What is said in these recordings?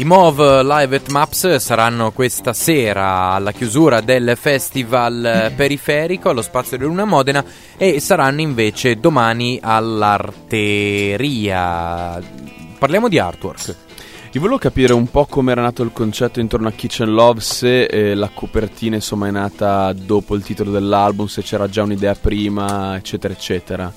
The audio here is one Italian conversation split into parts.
I Mauve Live at Maps saranno questa sera alla chiusura del Festival Periferico allo Spazio di Luna Modena e saranno invece domani all'Arteria. Parliamo di artwork. Io volevo capire un po' come era nato il concetto intorno a Kitchen Love, se la copertina insomma è nata dopo il titolo dell'album, se c'era già un'idea prima, eccetera eccetera.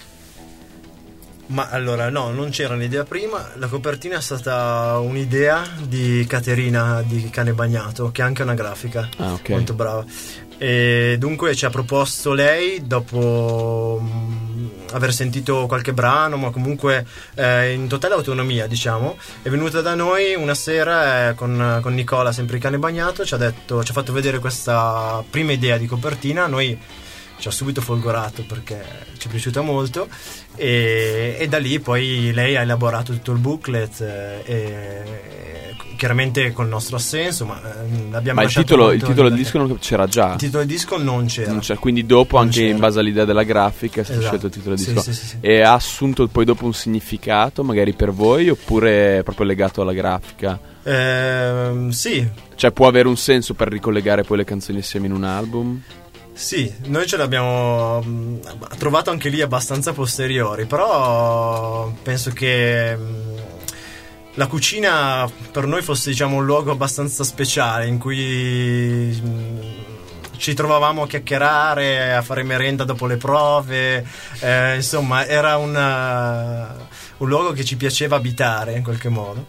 Ma allora no, non c'era un'idea prima, la copertina è stata un'idea di Caterina di Cane Bagnato, che è anche una grafica, molto brava, e dunque ci ha proposto lei dopo aver sentito qualche brano, ma comunque in totale autonomia, diciamo. È venuta da noi una sera con Nicola, sempre di Cane Bagnato, ci ha fatto vedere questa prima idea di copertina. Noi ci ha subito folgorato perché ci è piaciuta molto, e da lì poi lei ha elaborato tutto il booklet, chiaramente col nostro assenso, ma l'abbiamo lasciato. Il titolo del disco non c'era già. Il titolo del disco non c'era. Quindi dopo, anche in base all'idea della grafica, è stato scelto il titolo del disco. Sì. E ha assunto poi dopo un significato magari per voi, oppure è proprio legato alla grafica? Sì. Cioè può avere un senso per ricollegare poi le canzoni insieme in un album? Sì, noi ce l'abbiamo trovato anche lì abbastanza posteriori, però penso che la cucina per noi fosse, diciamo, un luogo abbastanza speciale in cui ci trovavamo a chiacchierare, a fare merenda dopo le prove, insomma era un luogo che ci piaceva abitare in qualche modo,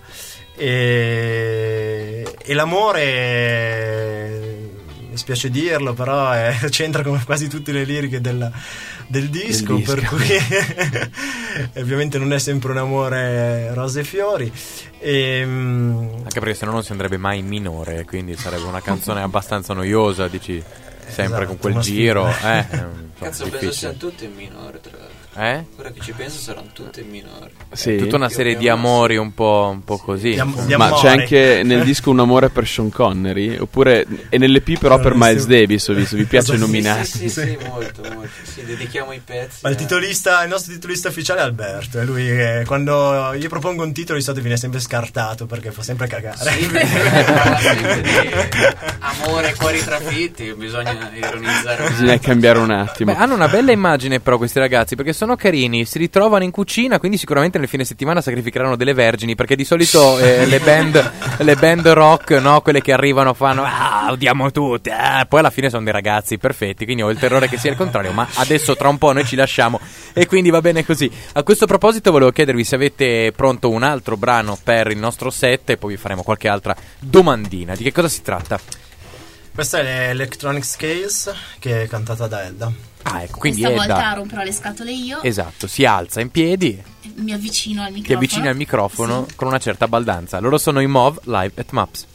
e l'amore, mi spiace dirlo, però c'entra come quasi tutte le liriche del disco, per cui ovviamente non è sempre un amore rose e fiori, anche perché se no non si andrebbe mai in minore, quindi sarebbe una canzone abbastanza noiosa, dici, sempre con quel giro. Cazzo, penso siano tutte in minore, tra l'altro. Ora che ci penso saranno tutte in minore. Sì. Tutta una serie di amori un po' così. Ma c'è anche nel disco un amore per Sean Connery, oppure e nell'EP però per Miles Davis, ho visto, vi piace nominare? Sì, molto. Sì, dedichiamo i pezzi. Ma il nostro titolista ufficiale è Alberto, è lui che quando io propongo un titolo di solito viene sempre scartato perché fa sempre cagare. Sì, parla sempre di amore, cuori trafitti, bisogna ironizzare. Bisogna cambiare un attimo. Hanno una bella immagine però questi ragazzi, perché sono carini, si ritrovano in cucina, quindi sicuramente nel fine settimana sacrificheranno delle vergini, perché di solito le band rock, no, quelle che arrivano fanno odiamo tutte, poi alla fine sono dei ragazzi perfetti, quindi ho il terrore che sia il contrario, ma adesso tra un po' noi ci lasciamo e quindi va bene così. A questo proposito volevo chiedervi se avete pronto un altro brano per il nostro set e poi vi faremo qualche altra domandina. Di che cosa si tratta? Questa è l'Electronic Scales, che è cantata da Elda. Ecco, quindi questa volta romperò le scatole io. Esatto, si alza in piedi, mi avvicino al microfono. ti avvicini al microfono, sì, con una certa baldanza. Loro sono i Mauve Live at Maps.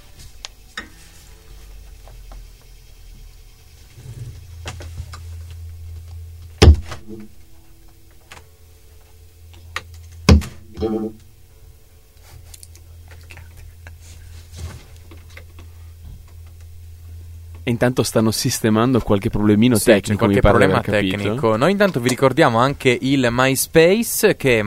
E intanto stanno sistemando qualche problemino tecnico, c'è qualche mi pare problema di aver capito. tecnico. Noi intanto vi ricordiamo anche il MySpace, che è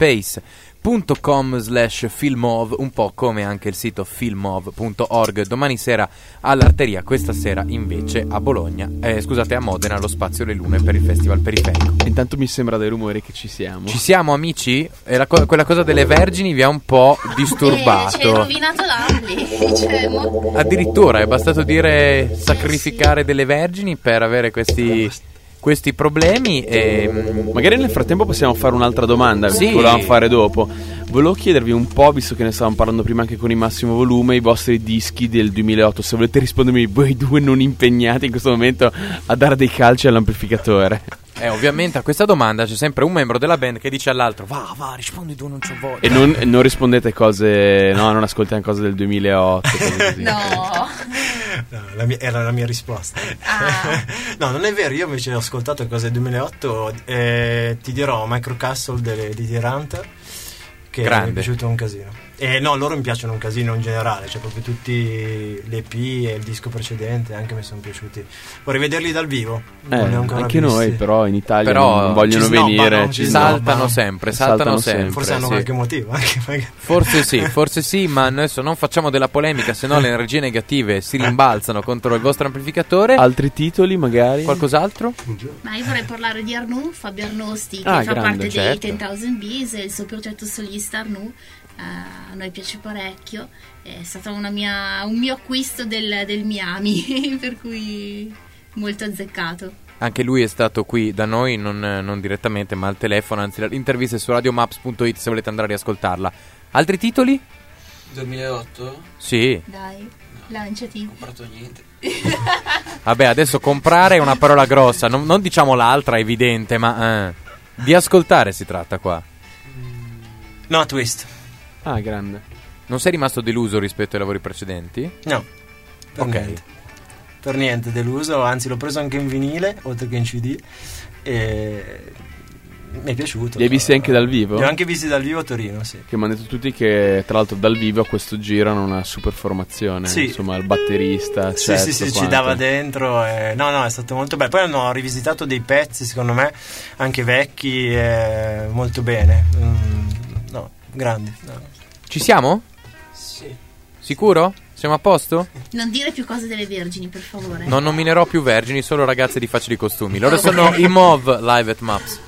myspace.com/filmov, un po' come anche il sito filmov.org. Domani sera all'Arteria, questa sera invece a Bologna, scusate, a Modena, allo Spazio Le Lune per il Festival Periferico. Intanto mi sembra dai rumori che ci siamo. Ci siamo, amici? E quella cosa delle vergini vi ha un po' disturbato. Ci hai rovinato l'ampli. Addirittura è bastato dire sacrificare delle vergini per avere questi problemi, e magari nel frattempo possiamo fare un'altra domanda sì, che volevamo fare dopo. Volevo chiedervi un po', visto che ne stavamo parlando prima anche con il Massimo Volume, i vostri dischi del 2008, se volete rispondermi voi due non impegnati in questo momento a dare dei calci all'amplificatore. Ovviamente a questa domanda c'è sempre un membro della band che dice all'altro va, rispondi tu, non c'ho voglia. E non rispondete cose, no, non ascoltiamo cose del 2008, cose così. No, era la mia risposta. No, non è vero, io invece ho ascoltato cose del 2008, ti dirò Microcastle di Deer Hunter, che grande, mi è piaciuto un casino. E no, loro mi piacciono un casino in generale, cioè proprio tutti l'EP e il disco precedente anche mi sono piaciuti. Vorrei vederli dal vivo. Non li ho ancora anche visti. noi però in Italia Però non vogliono venire, saltano sempre. Forse hanno qualche motivo anche. Forse sì, ma adesso non facciamo della polemica, se no le energie negative si rimbalzano contro il vostro amplificatore. Altri titoli magari? Qualcos'altro? Ma io vorrei parlare di Arnoux, Fabio Arnosti, che Ah, fa grande, parte certo. dei 10,000 Bees, il suo progetto solista Arnoux. A noi piace parecchio, è stato un mio acquisto del Miami, per cui molto azzeccato. Anche lui è stato qui da noi, non direttamente, ma al telefono, anzi l'intervista è su radiomaps.it se volete andare a riascoltarla. Altri titoli? 2008? Sì. Dai, lanciati. Non ho comprato niente. Vabbè, adesso comprare è una parola grossa, non diciamo l'altra, è evidente, ma di ascoltare si tratta qua. No, Twist. Ah, grande. Non sei rimasto deluso rispetto ai lavori precedenti? No, per niente deluso, anzi l'ho preso anche in vinile oltre che in CD e mi è piaciuto. Li hai visti anche dal vivo? Li ho anche visti dal vivo a Torino, sì. Che mi hanno detto tutti che tra l'altro dal vivo a questo giro hanno una super formazione, sì. Insomma il batterista sì, ci dava dentro no, è stato molto bello. Poi hanno rivisitato dei pezzi secondo me anche vecchi molto bene. No, grandi, no. Ci siamo? Sì. Sicuro? Siamo a posto? Non dire più cose delle Vergini, per favore. Non nominerò più vergini, solo ragazze di facili costumi. Loro sono i Mauve live at Maps.